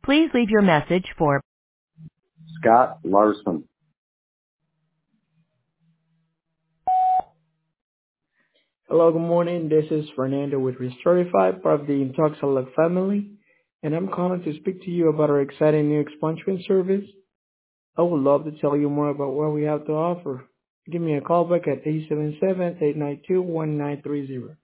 Please leave your message for Scott Larson. Hello, good morning. This is Fernando with Restorify, part of the Intoxalog family, and I'm calling to speak to you about our exciting new expungement service. I would love to tell you more about what we have to offer. Give me a call back at 877-892-1930.